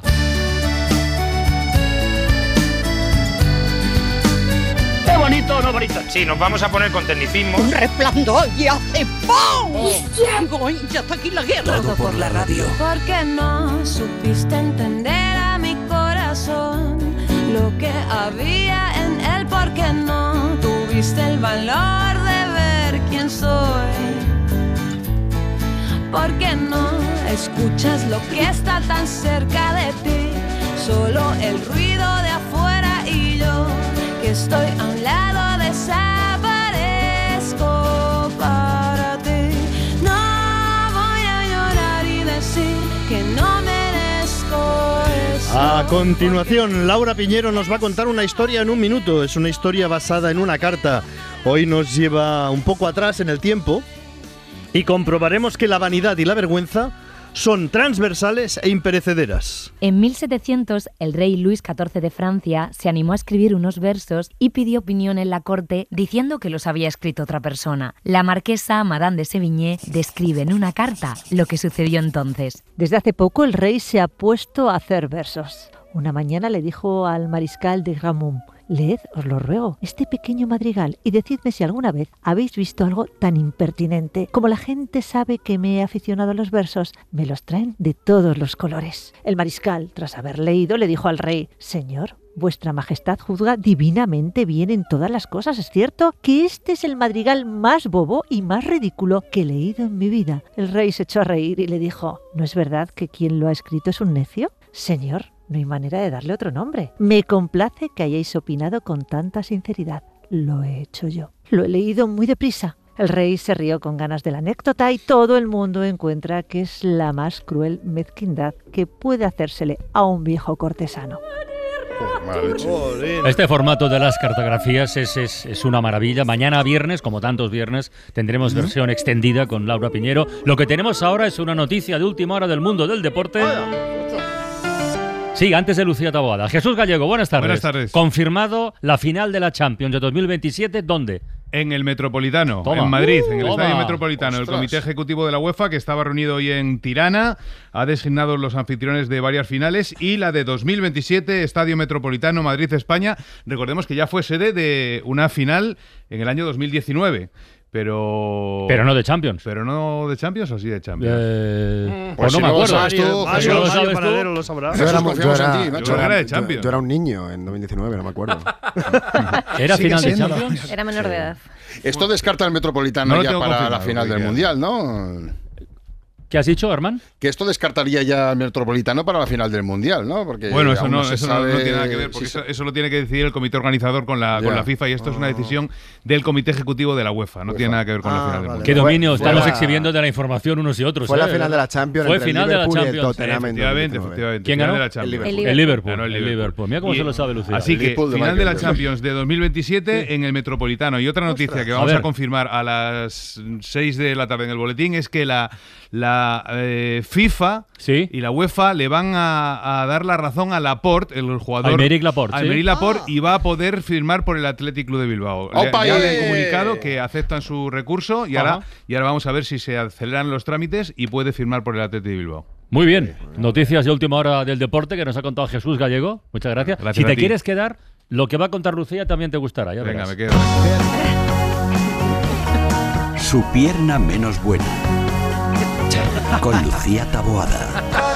¡Qué bonito, no bonito! Sí, nos vamos a poner con tecnicismo. Un resplandor y hace ¡pum! Oh. Y ya está aquí la guerra. Todo por la radio. Porque no supiste entender a mi corazón lo que había en él, porque no tuviste el valor de ver quién soy. Porque no escuchas lo que está tan cerca de ti, solo el ruido de afuera y yo que estoy a un lado, desaparezco para ti. No voy a llorar y decir que no merezco eso. A continuación, Laura Piñero nos va a contar una historia en un minuto. Es una historia basada en una carta. Hoy nos lleva un poco atrás en el tiempo y comprobaremos que la vanidad y la vergüenza son transversales e imperecederas. En mil setecientos, el rey Luis catorce de Francia se animó a escribir unos versos y pidió opinión en la corte diciendo que los había escrito otra persona. La marquesa Madame de Sévigné describe en una carta lo que sucedió entonces. Desde hace poco el rey se ha puesto a hacer versos. Una mañana le dijo al mariscal de Grammont: leed, os lo ruego, este pequeño madrigal y decidme si alguna vez habéis visto algo tan impertinente. Como la gente sabe que me he aficionado a los versos, me los traen de todos los colores. El mariscal, tras haber leído, le dijo al rey: Señor, vuestra majestad juzga divinamente bien en todas las cosas. ¿Es cierto que este es el madrigal más bobo y más ridículo que he leído en mi vida? El rey se echó a reír y le dijo: ¿no es verdad que quien lo ha escrito es un necio? Señor, no hay manera de darle otro nombre. Me complace que hayáis opinado con tanta sinceridad. Lo he hecho yo. Lo he leído muy deprisa. El rey se rió con ganas de la anécdota y todo el mundo encuentra que es la más cruel mezquindad que puede hacérsele a un viejo cortesano. Este formato de las cartografías es, es, es una maravilla. Mañana viernes, como tantos viernes, tendremos versión extendida con Laura Piñero. Lo que tenemos ahora es una noticia de última hora del mundo del deporte. Sí, antes de Lucía Taboada. Jesús Gallego, buenas tardes. Buenas tardes. Confirmado la final de la Champions de dos mil veintisiete, ¿dónde? En el Metropolitano, Toma. en Madrid, en el Toma. Estadio Metropolitano. Ostras. El Comité Ejecutivo de la UEFA, que estaba reunido hoy en Tirana, ha designado los anfitriones de varias finales y la de dos mil veintisiete, Estadio Metropolitano, Madrid, España. Recordemos que ya fue sede de una final en el año dos mil diecinueve. Pero... Pero no de Champions. ¿Pero no de Champions o sí de Champions? Eh, pues pues no si me no lo acuerdo. sabes tú, Mario, Jesús, lo sabes tú. Panadero lo sabrá. Jesús, Yo era, yo confiamos era- en ti, macho. yo era- Era de yo- Champions. yo era un niño en dos mil diecinueve, no me acuerdo. ¿Era Sigue final de siendo. Champions? Era menor de edad. Esto descarta el Metropolitano No lo ya tengo para la confirmado, final del Miguel. Mundial, ¿no? ¿Qué has dicho, Armán? Que esto descartaría ya el Metropolitano para la final del Mundial, ¿no? Porque Bueno, eso, aún no, se eso no, sabe no tiene nada que ver, porque si eso, eso lo tiene que decidir el comité organizador con la, Ya. con la FIFA y esto es una decisión del comité ejecutivo de la UEFA, no tiene nada que ver con la Ah, final del vale. Mundial. Qué dominio Fue- estamos fue la- exhibiendo de la información unos y otros. Fue ¿eh? la final de la Champions Fue entre el final de la Liverpool y el Champions. Tottenham en Efectivamente, dos mil diecinueve. efectivamente. ¿Quién final ganó? de la Champions. El El Liverpool. Ganó el El Liverpool. Mira cómo Y- se lo sabe Lucía. Así El que Liverpool de final de la Michael Champions de dos mil veintisiete en el Metropolitano. Y otra noticia que A vamos a, ver. confirmar a las seis de la tarde en el boletín es que la, la eh, FIFA Sí. y la UEFA le van a, a dar la razón a Laporte, el jugador. Aymeric Laporte, a sí. Aymeric Laporte, y va a poder firmar por el Athletic Club de Bilbao. Le, ¡Opa, ya eh! le han comunicado que aceptan su recurso y ahora, Ajá. y ahora vamos a ver si se aceleran los trámites y puede firmar por el Athletic de Bilbao. Muy bien. Noticias de última hora del deporte que nos ha contado Jesús Gallego. Muchas gracias. Gracias si a te ti. quieres quedar, lo que va a contar Lucía también te gustará. Ya Venga, verás. me quedo. Su pierna menos buena. Con Lucía Taboada.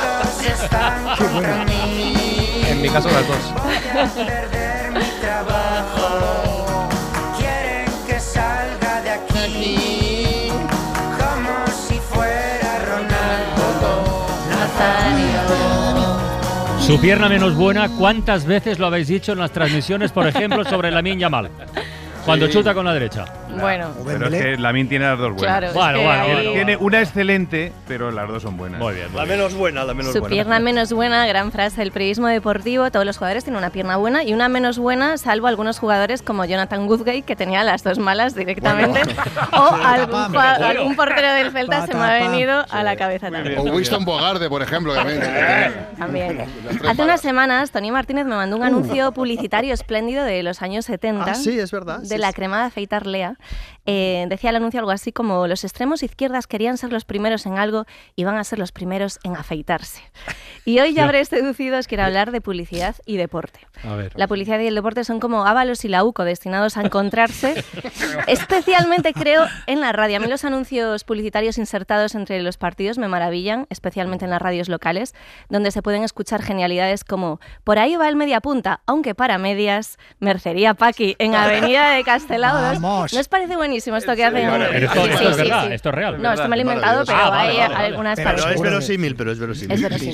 En mi caso, las dos. Perder mi trabajo. Quieren que salga de aquí como si fuera Ronaldo Nazario. Su pierna menos buena, ¿cuántas veces lo habéis dicho en las transmisiones, por ejemplo, sobre Lamine Yamal? Cuando Sí. chuta con la derecha. Bueno. Pero es que Lamine tiene las dos buenas. Claro, es Bueno, que bueno, ahí- bueno. Tiene una excelente, pero las dos son buenas. Muy bien. La menos buena, la menos Su buena. pierna menos buena, gran frase del periodismo deportivo. Todos los jugadores tienen una pierna buena y una menos buena, salvo algunos jugadores como Jonathan Woodgate, que tenía las dos malas directamente. O algún, jua- algún portero del Celta se me ha venido a la cabeza también. O Winston Bogarde, por ejemplo. También. También. Las tres Hace unas malas. semanas, Tony Martínez me mandó un anuncio publicitario espléndido de los años setenta. Ah, sí, es verdad. De sí, la sí. crema de afeitar Lea. Eh, decía el anuncio algo así como: los extremos izquierdas querían ser los primeros en algo y van a ser los primeros en afeitarse. Y hoy ya habréis deducido, os quiero hablar de publicidad y deporte. A ver. La publicidad y el deporte son como Ábalos y la UCO, destinados a encontrarse, especialmente creo en la radio. A mí los anuncios publicitarios insertados entre los partidos me maravillan, especialmente en las radios locales, donde se pueden escuchar genialidades como: por ahí va el mediapunta, aunque para medias, Mercería Paqui, en Avenida de Castelao dos. Vamos. ¿No os parece buenísimo esto que hacen? Pero esto, Sí, esto sí, es sí, verdad, sí. esto es real. No, esto me lo he inventado, pero Ah, vale, hay vale, vale. algunas Pero partes. es verosímil, pero es verosímil. Es verosímil. Sí lo es.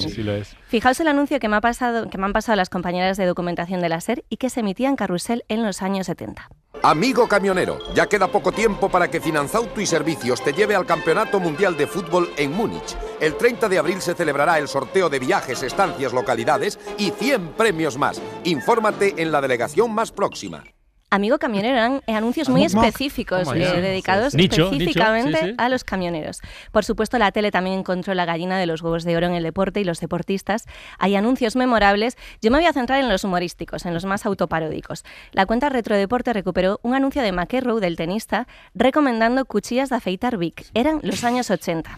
Pues. Fijaos el anuncio que me, ha pasado, que me han pasado las compañeras de documentación de la SER y que se emitía en Carrusel en los años setenta. Amigo camionero, ya queda poco tiempo para que Finanzauto y Servicios te lleve al Campeonato Mundial de Fútbol en Múnich. El treinta de abril se celebrará el sorteo de viajes, estancias, localidades y cien premios más. Infórmate en la delegación más próxima. Amigo camionero eran anuncios muy específicos eh, dedicados nicho, específicamente nicho, sí, sí. a los camioneros. Por supuesto, la tele también encontró la gallina de los huevos de oro en el deporte y los deportistas. Hay anuncios memorables. Yo me voy a centrar en los humorísticos, en los más autoparódicos. La cuenta Retrodeporte recuperó un anuncio de McEnroe, del tenista, recomendando cuchillas de afeitar Vic. Eran los años ochenta.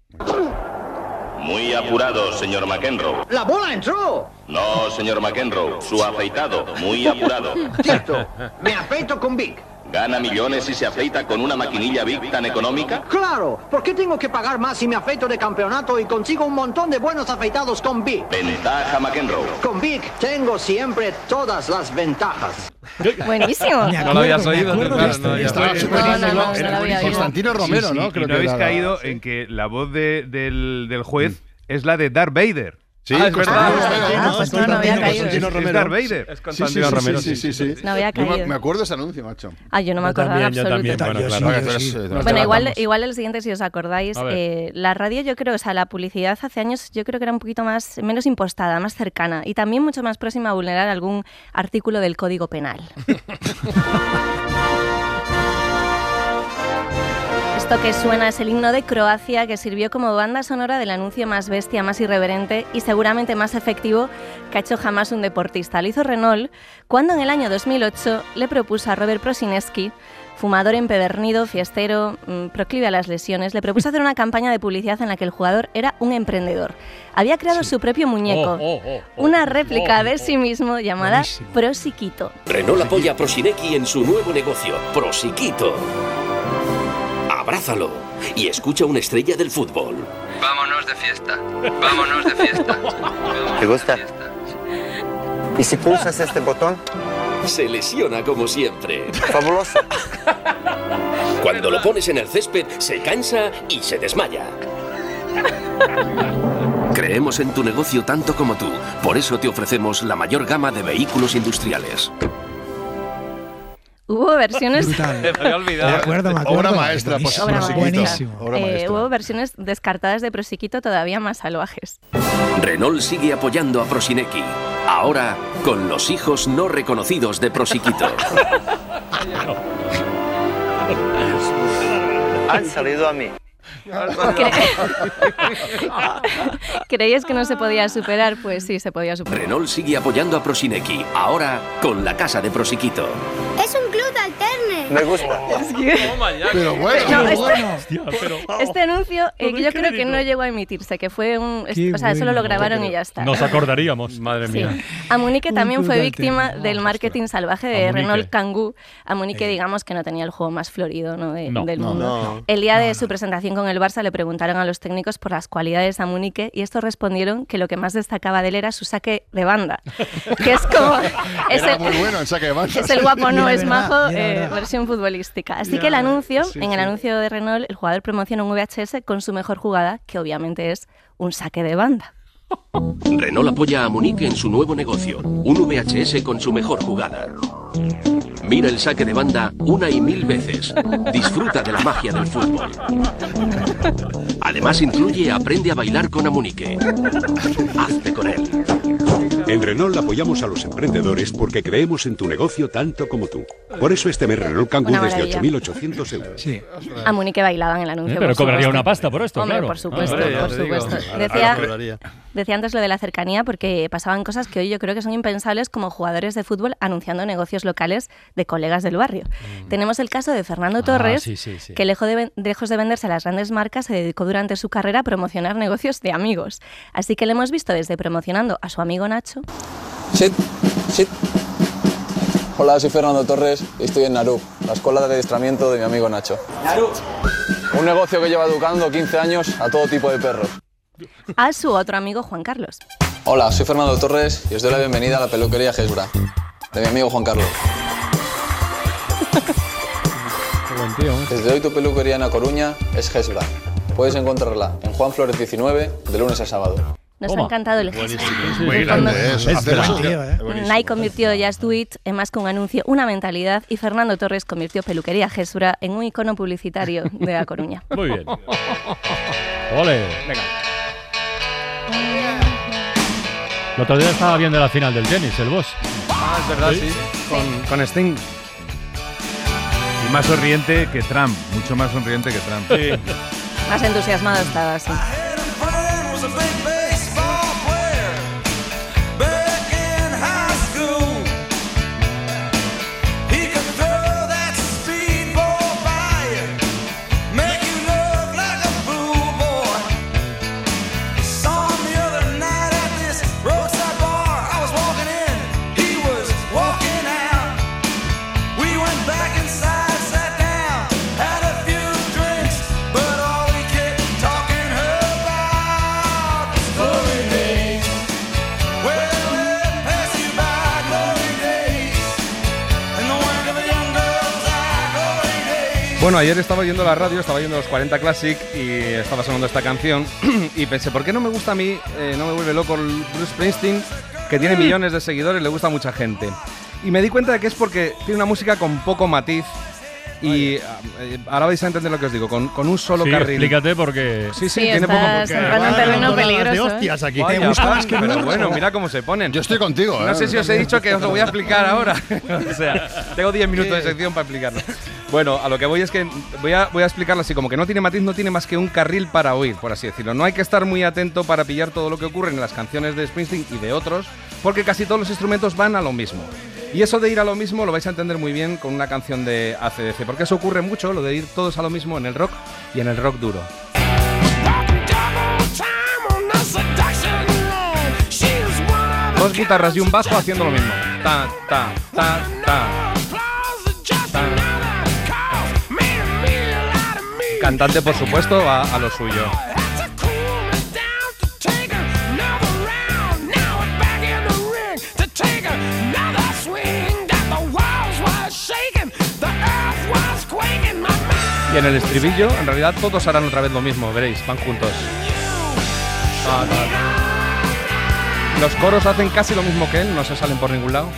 Muy apurado, señor McEnroe. ¡La bola entró! No, señor McEnroe, su afeitado, muy apurado. Cierto, me afeito con Vic. ¿Gana millones y se afeita con una maquinilla Vic tan económica? ¡Claro! ¿Por qué tengo que pagar más si me afeito de campeonato y consigo un montón de buenos afeitados con Vic? Ventaja McEnroe. Con Vic tengo siempre todas las ventajas. Buenísimo. No lo habías oído. No, Constantino Romero, ¿no? Creo que no habéis caído en que la voz de, del, del juez es la de Darth Vader. Sí, ah, es verdad. Ah, pues no, no había caído. Es Darth Vader. Es Constantino Romero. Sí, sí, sí. No había caído. Yo me acuerdo de ese anuncio, macho. Ah, yo no me acordaba en absoluto. Yo también, bueno, claro. Sí, bueno, bueno igual, igual el siguiente, si os acordáis, eh, la radio yo creo, o sea, la publicidad hace años yo creo que era un poquito más, menos impostada, más cercana y también mucho más próxima a vulnerar algún artículo del Código Penal. Esto que suena es el himno de Croacia, que sirvió como banda sonora del anuncio más bestia, más irreverente y seguramente más efectivo que ha hecho jamás un deportista. Lo hizo Renault cuando en el año dos mil ocho le propuso a Robert Prosinecki, fumador empedernido, fiestero, mmm, proclive a las lesiones, le propuso hacer una campaña de publicidad en la que el jugador era un emprendedor. Había creado sí. su propio muñeco, oh, oh, oh, oh, una réplica oh, de sí mismo llamada buenísimo. Prosiquito. Renault apoya a Prosinecki en su nuevo negocio, Prosiquito. Abrázalo y escucha una estrella del fútbol. Vámonos de fiesta, vámonos de fiesta. ¿Te gusta? ¿Y si pulsas este botón? Se lesiona como siempre. Fabuloso. Cuando lo pones en el césped, se cansa y se desmaya. Creemos en tu negocio tanto como tú. Por eso te ofrecemos la mayor gama de vehículos industriales. Hubo versiones... Brutal. Me había olvidado. De acuerdo, me acuerdo. Obra maestra, pues, Obra maestra. Buenísimo. Obra eh, maestra. Hubo versiones descartadas de Prosiquito todavía más salvajes. Renault sigue apoyando a Prosinecki. Ahora, con los hijos no reconocidos de Prosiquito. Han salido a mí. ¿Cre... ¿Creíais que no se podía superar? Pues sí, se podía superar. Renault sigue apoyando a Prosinecki. Ahora, con la casa de Prosiquito. Es un club alterne. Me gusta. Es que... Pero bueno, no, pero este, bueno. Hostia, pero... este anuncio eh, yo creo que no llegó a emitirse, que fue un... Qué o sea, solo bueno. lo grabaron y ya está. Nos acordaríamos, madre Sí. mía. Amunique también Un fue club víctima alterno. del marketing salvaje de Amunique. Renault Kangoo. Amunique, digamos, que no tenía el juego más florido, ¿no? de- No, del no, mundo. no. El día de No, su no. presentación con el Barça le preguntaron a los técnicos por las cualidades de Amunique y estos respondieron que lo que más destacaba de él era su saque de banda, que es como... es Era el- muy bueno el saque de banda. es el guapo no Y era es verdad, majo, y era eh, verdad. versión futbolística. Así Ya, que el anuncio, sí, en el sí. anuncio de Renault, el jugador promociona un V H S con su mejor jugada, que obviamente es un saque de banda. Renault apoya a Munique en su nuevo negocio, un V H S con su mejor jugada. Mira el saque de banda una y mil veces. Disfruta de la magia del fútbol. Además incluye Aprende a bailar con Amunique. Hazte con él. En Renault apoyamos a los emprendedores porque creemos en tu negocio tanto como tú. Por eso este mes Renault Kangoo Una desde maravilla. ocho mil ochocientos euros. Sí. Amunique bailaba en el anuncio. Eh, pero por cobraría supuesto. una pasta por esto, Hombre, claro. por supuesto, Ah, vale, por ya te digo. supuesto. Ahora- Decía, ahora cobraría. decía antes lo de la cercanía porque pasaban cosas que hoy yo creo que son impensables como jugadores de fútbol anunciando negocios locales de colegas del barrio. Tenemos el caso de Fernando Torres, Ah, sí, sí, sí. que lejos de, ven- lejos de venderse a las grandes marcas se dedicó durante su carrera a promocionar negocios de amigos. Así que le hemos visto desde promocionando a su amigo Nacho. Sit, sit. Hola, soy Fernando Torres y estoy en Narup, la escuela de adiestramiento de mi amigo Nacho. Narup. Un negocio que lleva educando quince años a todo tipo de perros. A su otro amigo Juan Carlos. Hola, soy Fernando Torres y os doy la bienvenida a la peluquería Gesbra, de mi amigo Juan Carlos. Qué buen tío, ¿eh? Desde hoy tu peluquería en A Coruña es Gesbra. Puedes encontrarla en Juan Flores diecinueve de lunes a sábado. Nos Toma. ha encantado el gesto. Muy grande eso. Hacer eso. Nike convirtió Just Do It en más que un anuncio, una mentalidad, y Fernando Torres convirtió Peluquería Gesura en un icono publicitario de A Coruña. Muy bien. Ole. Venga. El otro día estaba viendo la final del tenis, el boss. Ah, es verdad, sí. Sí. Con, con Sting. Y más sonriente que Trump. Mucho más sonriente que Trump. Sí. Más entusiasmado estaba así. Bueno, ayer estaba oyendo la radio, estaba oyendo los cuarenta Classic y estaba sonando esta canción y pensé, ¿por qué no me gusta a mí, eh, no me vuelve loco el Bruce Springsteen, que tiene millones de seguidores, le gusta a mucha gente? Y me di cuenta de que es porque tiene una música con poco matiz y eh, ahora vais a entender lo que os digo, con, con un solo Sí, carril. explícate porque... Sí, sí, Sí, tiene poco... estás entrando en terreno peligroso. De hostias aquí. Vaya, ¿Te gusta pa, más que pero Bruce? bueno, mira cómo se ponen. Yo estoy contigo, ¿eh? No sé si os he dicho que os lo voy a explicar ahora. O sea, tengo diez minutos de sección para explicarlo. Bueno, a lo que voy es que voy a, voy a explicarlo así, como que no tiene matiz, no tiene más que un carril para oír, por así decirlo. No hay que estar muy atento para pillar todo lo que ocurre en las canciones de Springsteen y de otros, porque casi todos los instrumentos van a lo mismo. Y eso de ir a lo mismo lo vais a entender muy bien con una canción de A C D C, porque eso ocurre mucho, lo de ir todos a lo mismo en el rock y en el rock duro. Dos guitarras y un bajo haciendo lo mismo. Ta, ta, ta, ta. Cantante, por supuesto, va a lo suyo. Y en el estribillo, en realidad, todos harán otra vez lo mismo, veréis, van juntos. Ta, ta, ta. Los coros hacen casi lo mismo que él, no se salen por ningún lado.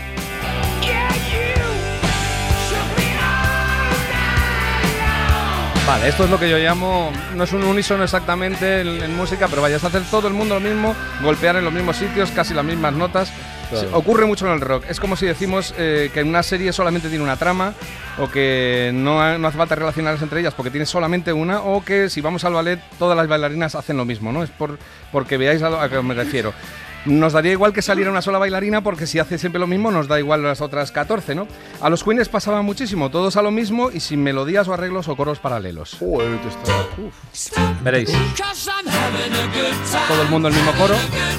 Vale, esto es lo que yo llamo, no es un unísono exactamente en, en música, pero vaya, es hacer todo el mundo lo mismo, golpear en los mismos sitios, casi las mismas notas. Claro. Sí, ocurre mucho en el rock. Es como si decimos eh, que en una serie solamente tiene una trama, o que no, no hace falta relacionarlas entre ellas porque tiene solamente una, o que si vamos al ballet todas las bailarinas hacen lo mismo, ¿no? Es por porque veáis a lo a que me refiero. Nos daría igual que saliera una sola bailarina porque si hace siempre lo mismo nos da igual las otras catorce, ¿no? A los Queens pasaba muchísimo, todos a lo mismo y sin melodías o arreglos o coros paralelos. Joder, está... Uf. Veréis. Todo el mundo el mismo coro.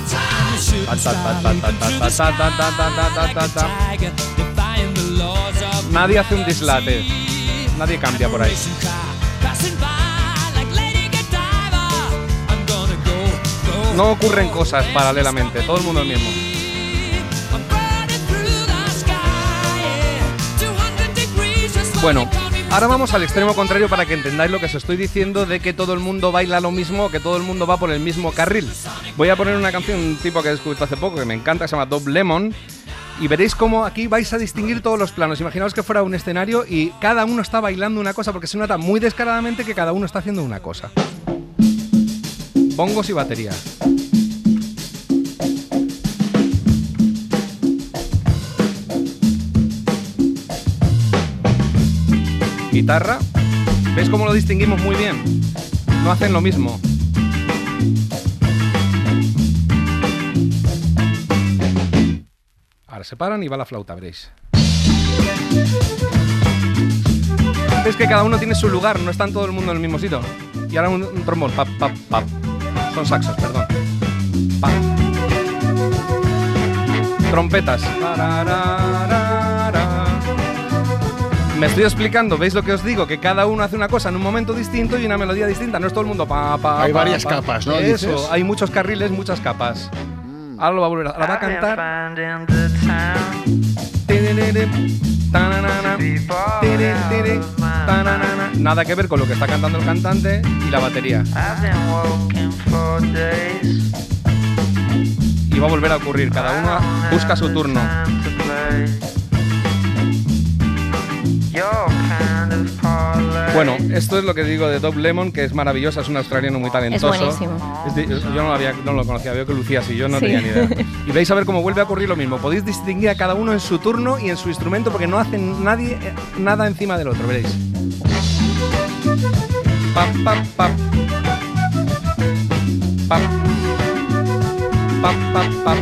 Nadie hace un dislate. Nadie cambia por ahí. No ocurren cosas paralelamente, todo el mundo el mismo. Bueno, ahora vamos al extremo contrario para que entendáis lo que os estoy diciendo de que todo el mundo baila lo mismo, que todo el mundo va por el mismo carril. Voy a poner una canción, un tipo que he descubierto hace poco, que me encanta, que se llama Dove Lemon, y veréis cómo aquí vais a distinguir todos los planos. Imaginaos que fuera un escenario y cada uno está bailando una cosa, porque se nota muy descaradamente que cada uno está haciendo una cosa. Bongos y batería. Guitarra. ¿Veis cómo lo distinguimos muy bien? No hacen lo mismo. Ahora se paran y va la flauta, veréis. ¿Veis que cada uno tiene su lugar? No están todo el mundo en el mismo sitio. Y ahora un, un trombón. Pap, pap, pap. Son saxos, perdón. Pap. Trompetas. Me estoy explicando, ¿veis lo que os digo? Que cada uno hace una cosa en un momento distinto y una melodía distinta. No es todo el mundo pa, pa, Hay pa, varias pa. capas, ¿no? Eso, ¿Dices? hay muchos carriles, muchas capas. Ahora lo va a volver a, ahora va a cantar. Nada que ver con lo que está cantando el cantante y la batería. va a volver a ocurrir. Cada uno busca su turno. Bueno, esto es lo que digo de Doug Lemon, que es maravillosa, es un australiano muy talentoso. Es buenísimo. Es de, yo no lo, había, no lo conocía, veo que lucía así, yo no Sí. tenía ni idea. Y vais a ver cómo vuelve a ocurrir lo mismo. Podéis distinguir a cada uno en su turno y en su instrumento porque no hacen nadie eh, nada encima del otro, veréis. Pam, pam, pam. Pam. Pam, pam, pam.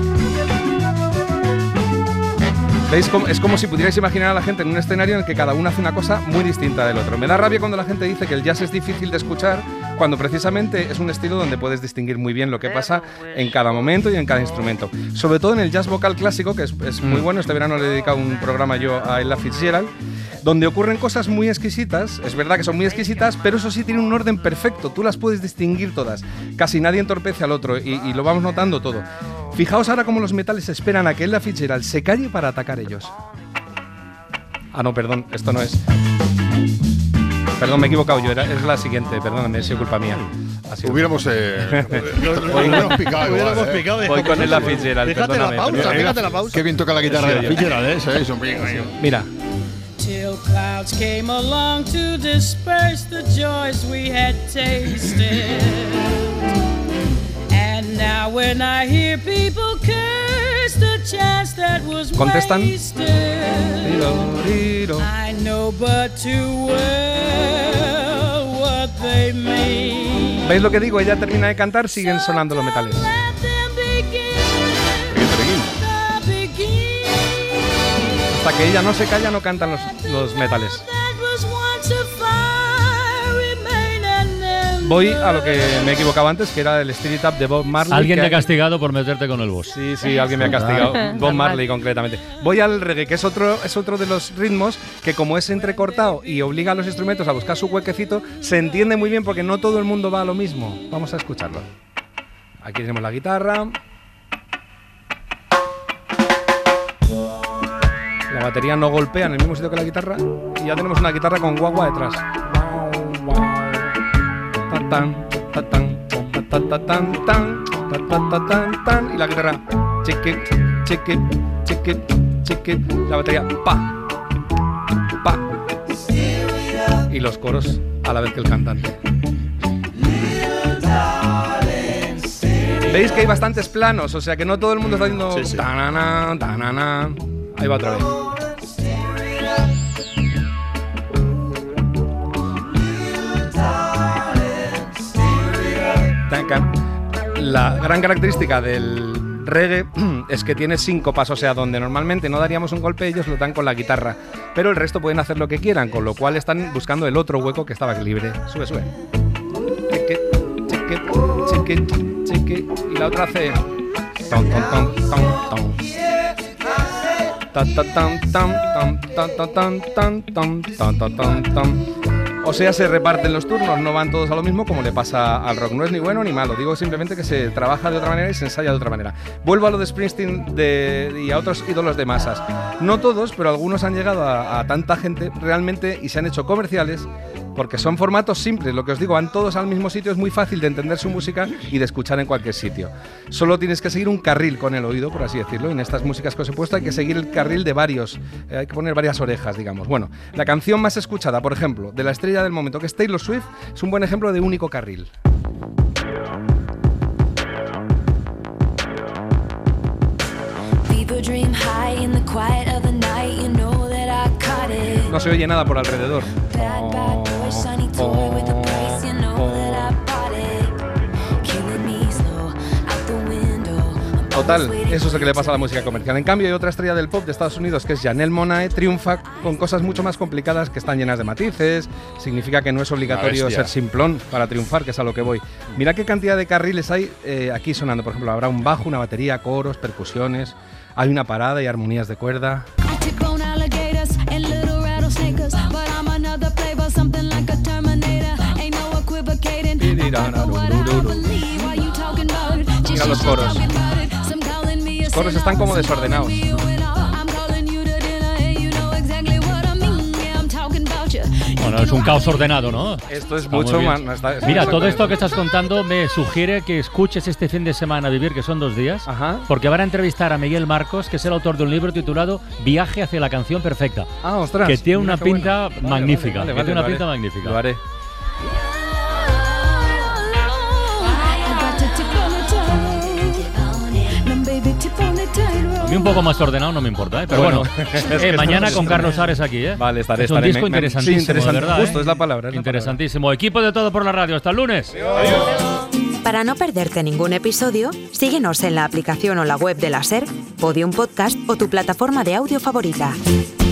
¿Veis? Cómo, es como si pudierais imaginar a la gente en un escenario en el que cada uno hace una cosa muy distinta del otro. Me da rabia cuando la gente dice que el jazz es difícil de escuchar, cuando precisamente es un estilo donde puedes distinguir muy bien lo que pasa en cada momento y en cada instrumento. Sobre todo en el jazz vocal clásico, que es, es muy bueno. Este verano le he dedicado un programa yo a Ella Fitzgerald, donde ocurren cosas muy exquisitas. Es verdad que son muy exquisitas, pero eso sí tiene un orden perfecto. Tú las puedes distinguir todas. Casi nadie entorpece al otro y, y lo vamos notando todo. Fijaos ahora cómo los metales esperan a que Ella Fitzgerald se calle para atacar ellos. Ah, no, perdón, esto no es. Perdón, me he equivocado yo, era, es la siguiente, perdóname, ha sido culpa mía. Ha sido... Hubiéramos, eh, Voy, hubiéramos picado igual, hubiéramos eh. picado, Voy con Ella Fitzgerald, Fíjate perdóname. la pausa, fíjate la pausa. Qué bien toca la guitarra de Fitzgerald, ¿eh? ¿Sabéis? Mira. Till clouds came along to disperse the joys we had tasted. And now when I hear people curse the chance that was ¿Contestan? wasted, I know but too well what they mean. ¿Veis lo que digo? Ella termina de cantar, siguen sonando los metales. Hasta que ella no se calla, no cantan los, los metales. Voy a lo que me he equivocado antes, que era el Street Up de Bob Marley. Alguien te ha hay... castigado por meterte con el boss. Sí, sí, alguien me ha castigado. Bob Marley concretamente. Voy al reggae, que es otro, es otro de los ritmos que, como es entrecortado y obliga a los instrumentos a buscar su huequecito, se entiende muy bien porque no todo el mundo va a lo mismo. Vamos a escucharlo. Aquí tenemos la guitarra. La batería no golpea en el mismo sitio que la guitarra. Y ya tenemos una guitarra con guagua detrás. Tan, tan, tan, tan, tan, tan, tan, tan, tan, tan, tan, y la guitarra chiqui, chiqui, chiqui, chiqui, la batería pa, pa, y los coros a la vez que el cantante. Veis que hay bastantes planos, o sea que no todo el mundo está haciendo sí, sí. Tanana, tanana. Ahí va otra vez. La gran característica del reggae es que tiene síncopas, o sea, donde normalmente no daríamos un golpe, ellos lo dan con la guitarra, pero el resto pueden hacer lo que quieran, con lo cual están buscando el otro hueco que estaba libre. Sube, sube. Cheque, cheque, cheque, cheque. Y la otra hace... Ton, ton, ton, ton, ton. Ta, ta, tan, tan, tan, tan, tan, tan, tan, tan, tan, tan, tan. O sea, se reparten los turnos, no van todos a lo mismo como le pasa al rock. No es ni bueno ni malo, digo simplemente que se trabaja de otra manera y se ensaya de otra manera. Vuelvo a lo de Springsteen de, y a otros ídolos de masas. No todos, pero algunos han llegado a, a tanta gente realmente y se han hecho comerciales porque son formatos simples. Lo que os digo, van todos al mismo sitio, es muy fácil de entender su música y de escuchar en cualquier sitio. Solo tienes que seguir un carril con el oído, por así decirlo. Y en estas músicas que os he puesto hay que seguir el carril de varios, eh, hay que poner varias orejas, digamos. Bueno, la canción más escuchada, por ejemplo, de la estrella del momento, que es Taylor Swift, es un buen ejemplo de único carril. No se oye nada por alrededor. Oh, oh, oh. Total, eso es lo que le pasa a la música comercial. En cambio, hay otra estrella del pop de Estados Unidos, que es Janelle Monáe, triunfa con cosas mucho más complicadas que están llenas de matices. Significa que no es obligatorio ser simplón para triunfar, que es a lo que voy. Mira qué cantidad de carriles hay eh, aquí sonando. Por ejemplo, habrá un bajo, una batería, coros, percusiones. Hay una parada y armonías de cuerda. Mira los coros. Los coros están como desordenados. Bueno, es un caos ordenado, ¿no? Esto es Está mucho muy más... bien. está- está Mira, muy todo bien. esto que estás contando me sugiere que escuches este fin de semana a Vivir, que son dos días, porque van a entrevistar a Miguel Marcos, que es el autor de un libro titulado Viaje hacia la canción perfecta. Ah, ostras. Que tiene Mira una qué pinta bueno. Vale, magnífica. vale, que vale, tiene una lo pinta haré. magnífica. Lo haré. A mí un poco más ordenado no me importa, ¿eh? Pero Bueno, bueno, es eh, que mañana estamos- con Carlos Ares aquí, ¿eh? Vale, estaré, Es un estaré. disco Me- me- interesantísimo, sí, interesante, de verdad, justo, ¿eh? es la palabra, es la Interesantísimo. Equipo de Todo por la Radio. Hasta el lunes. Para no perderte ningún episodio, síguenos en la aplicación o la web de la SER, Podium Podcast o tu plataforma de audio favorita.